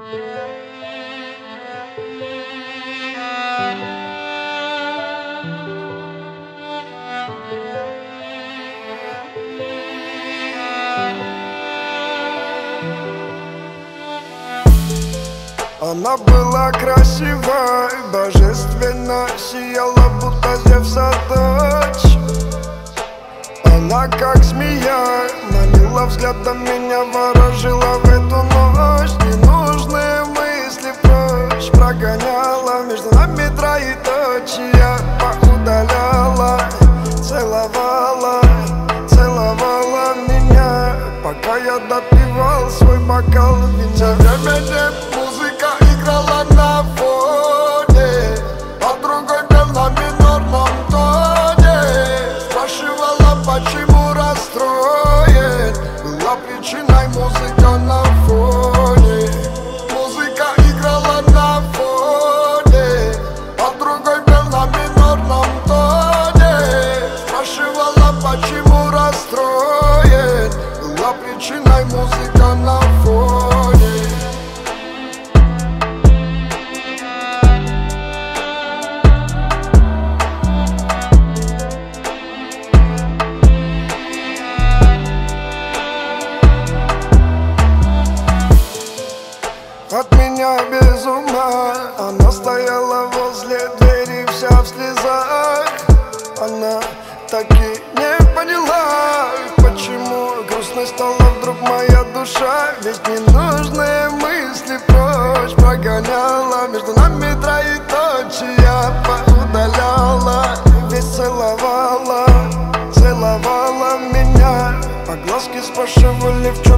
Она была красивой, божественно сияла, будто Зевса дочь. Она как змея, манила взглядом, меня ворожила в эту ночь. Ненужные мысли прочь прогоняла, между нами троеточие поудаляла. Целовала, целовала меня, пока я допивал свой бокал вина. Музыка играла на фоне, а другой пел на минорном тоне. Спрашивала, почему расстроен, была причиной музыка на фоне. Музыка играла на фоне, а другой пел на минорном тоне. Спрашивала, почему расстроен, была причиной музыка на фоне. От меня без ума, она стояла возле двери, вся в слезах. Она так и не поняла, почему грустной стала вдруг моя душа. Ведь ненужные мысли прочь прогоняла, между нами троеточие поудаляла. Весь целовала, целовала меня, а глазки спрашивали, в чем